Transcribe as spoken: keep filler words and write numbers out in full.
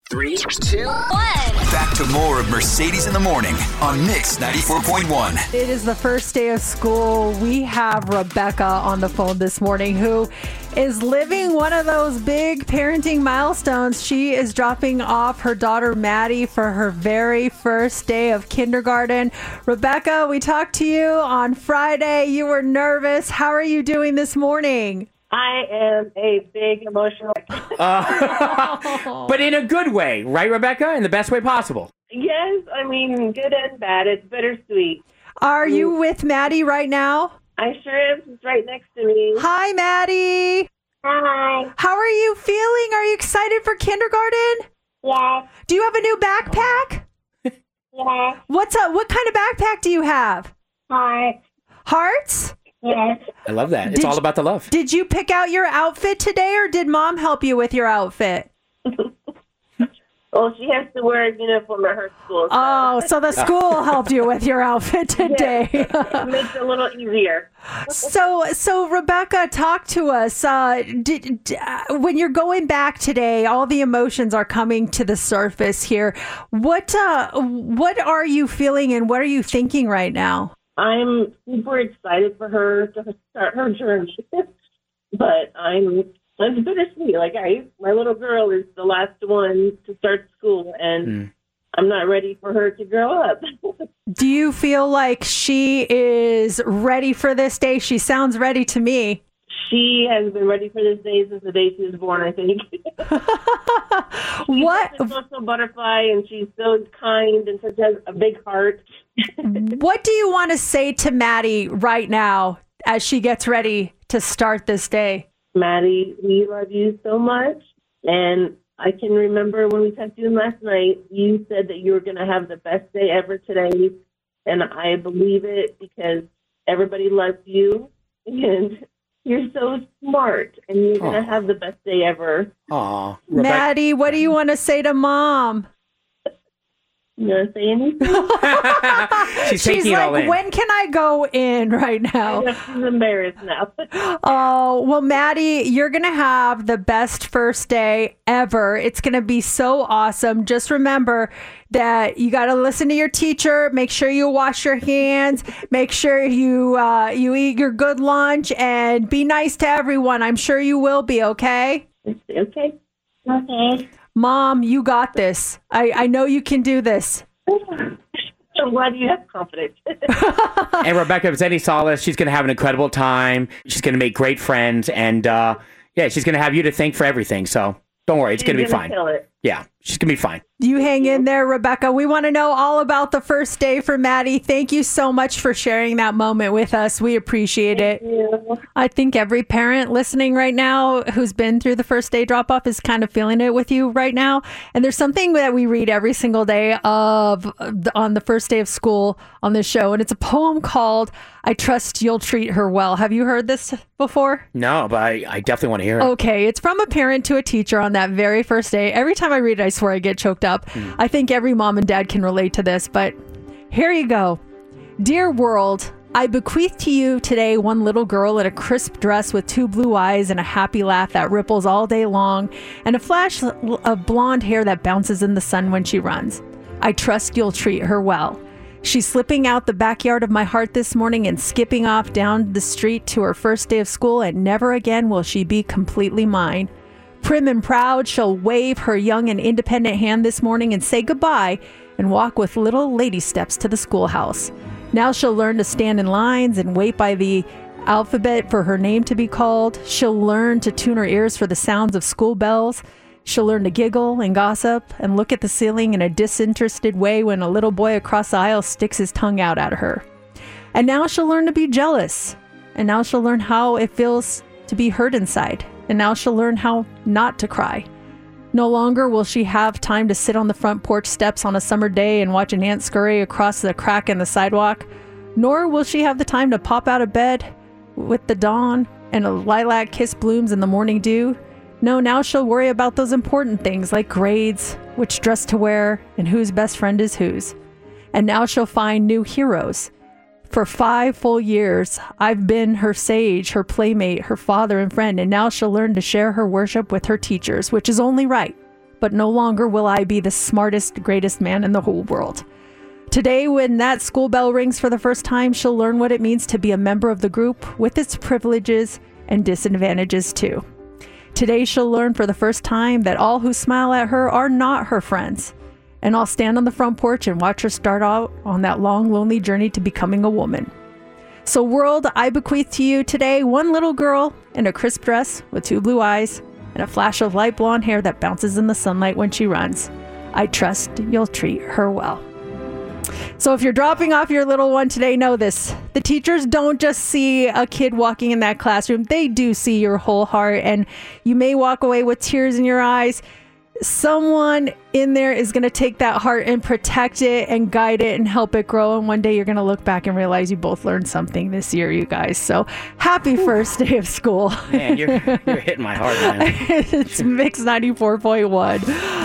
Three, two, one. Back to more of Mercedes in the Morning on Mix ninety-four point one. It is the first day of school. We have Rebecca on the phone this morning who is living one of those big parenting milestones. She is dropping off her daughter Maddie for her very first day of kindergarten. Rebecca, we talked to you on Friday. You were nervous. How are you doing this morning? I am a big emotional. Uh, but in a good way, right, Rebecca? In the best way possible. Yes, I mean, good and bad. It's bittersweet. Are you with Maddie right now? I sure am. She's right next to me. Hi, Maddie. Hi. How are you feeling? Are you excited for kindergarten? Yes. Do you have a new backpack? Yes. What's up? What kind of backpack do you have? Hi. Hearts? Yes. I love that. It's Did all you- about the love. Did you pick out your outfit today, or did Mom help you with your outfit? Well, she has to wear a uniform at her school. So Oh, so the school helped you with your outfit today. it makes it a little easier. So, so Rebecca, talk to us. Uh, did, d- uh, when you're going back today, all the emotions are coming to the surface here. What, uh, what are you feeling, and what are you thinking right now? I'm super excited for her to start her journey, but I'm it's bittersweet. Like I, my little girl is the last one to start school, and Mm. I'm not ready for her to grow up. Do you feel like she is ready for this day? She sounds ready to me. She has been ready for this day since the day she was born, I think. What? She's such a social butterfly, and she's so kind and such has a big heart. What do you want to say to Maddie right now as she gets ready to start this day? Maddie, we love you so much, and I can remember when we talked to you last night, you said that you were going to have the best day ever today, and I believe it because everybody loves you, and you're so smart, and you're going to have the best day ever. Aw. Maddie, what do you want to say to Mom? You want to say anything? She's She's taking it all like, in. when can I go in right I now? know she's embarrassed now. Oh, well, Maddie, you're going to have the best first day ever. It's going to be so awesome. Just remember that you got to listen to your teacher. Make sure you wash your hands. Make sure you uh, you eat your good lunch and be nice to everyone. I'm sure you will be, okay? Okay. Okay. Mom, you got this. I, I know you can do this. I'm glad you have confidence. And Rebecca, if it's any solace, she's going to have an incredible time. She's going to make great friends. And uh, yeah, she's going to have you to thank for everything. So don't worry. It's going to be fine. Kill it. Yeah, she's going to be fine. You hang in there, Rebecca. We want to know all about the first day for Maddie. Thank you so much for sharing that moment with us. We appreciate it. Yeah. I think every parent listening right now who's been through the first day drop off is kind of feeling it with you right now. And there's something that we read every single day of on the first day of school on this show. And it's a poem called I Trust You'll Treat Her Well. Have you heard this before? No, but I, I definitely want to hear it. Okay, it's from a parent to a teacher on that very first day. Every time I read it, I swear I get choked up. Mm. I think every mom and dad can relate to this, but here you go. Dear world, I bequeath to you today one little girl in a crisp dress with two blue eyes and a happy laugh that ripples all day long, and a flash of blonde hair that bounces in the sun when she runs. I trust you'll treat her well. She's slipping out the backyard of my heart this morning and skipping off down the street to her first day of school, and never again will she be completely mine. Prim and proud, she'll wave her young and independent hand this morning and say goodbye and walk with little lady steps to the schoolhouse. Now she'll learn to stand in lines and wait by the alphabet for her name to be called. She'll learn to tune her ears for the sounds of school bells. She'll learn to giggle and gossip and look at the ceiling in a disinterested way when a little boy across the aisle sticks his tongue out at her. And now she'll learn to be jealous. And now she'll learn how it feels to be hurt inside. And now she'll learn how not to cry. No longer will she have time to sit on the front porch steps on a summer day and watch an ant scurry across the crack in the sidewalk. Nor will she have the time to pop out of bed with the dawn and a lilac kiss blooms in the morning dew. No, now she'll worry about those important things like grades, which dress to wear, and whose best friend is whose. And now she'll find new heroes. For five full years, I've been her sage, her playmate, her father and friend, and now she'll learn to share her worship with her teachers, which is only right, but no longer will I be the smartest, greatest man in the whole world. Today, when that school bell rings for the first time, she'll learn what it means to be a member of the group with its privileges and disadvantages too. Today, she'll learn for the first time that all who smile at her are not her friends. And I'll stand on the front porch and watch her start out on that long, lonely journey to becoming a woman. So world, I bequeath to you today one little girl in a crisp dress with two blue eyes and a flash of light blonde hair that bounces in the sunlight when she runs. I trust you'll treat her well. So if you're dropping off your little one today, know this. The teachers don't just see a kid walking in that classroom. They do see your whole heart, and you may walk away with tears in your eyes. Someone in there is going to take that heart and protect it and guide it and help it grow. And one day you're going to look back and realize you both learned something this year, you guys. So happy first day of school. Man, you're, you're hitting my heart, man. It's Mix ninety-four point one.